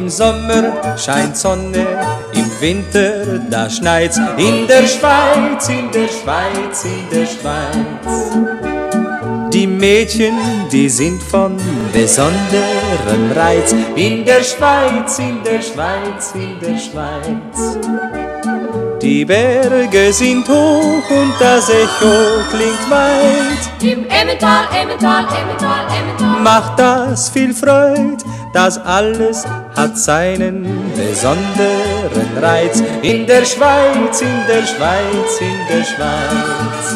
Sommer scheint Sonne, im Winter da schneit's. In der Schweiz, in der Schweiz, in der Schweiz. Die Mädchen, die sind von besonderem Reiz. In der Schweiz, in der Schweiz, in der Schweiz. Die Berge sind hoch und das Echo klingt weit. Im Emmental, Emmental, Emmental, Emmental. Macht das viel Freud, das alles hat seinen besonderen Reiz. In der Schweiz, in der Schweiz, in der Schweiz.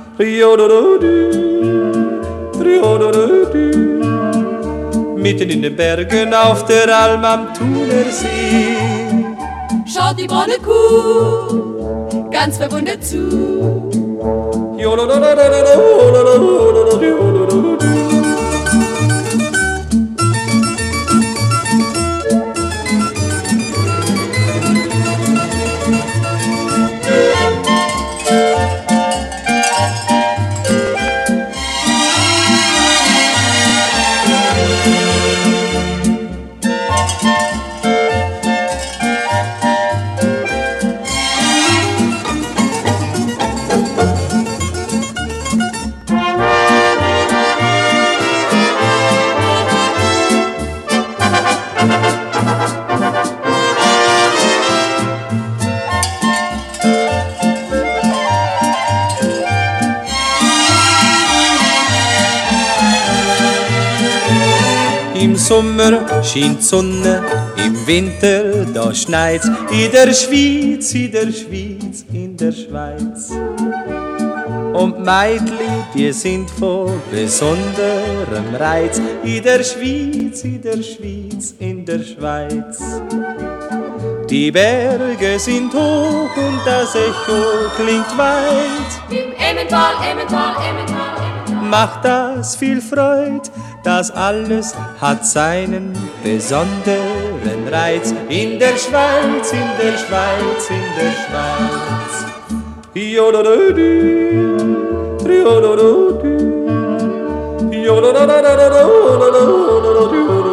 Mitten in den Bergen auf der Alm am Thunersee. Schaut die braune Kuh ganz verwundert zu. Im Sommer scheint Sonne, im Winter da schneit's. In der Schweiz, in der Schweiz, in der Schweiz. Und Meidli, die sind von besonderem Reiz. In der Schweiz, in der Schweiz, in der Schweiz. Die Berge sind hoch und das Echo klingt weit. Im Emmental, Emmental, Emmental, Emmental. Macht das viel Freud, das alles hat seinen besonderen Reiz. In der Schweiz, in der Schweiz, in der Schweiz. Jodododü, jodododü, jododododü, jododododü.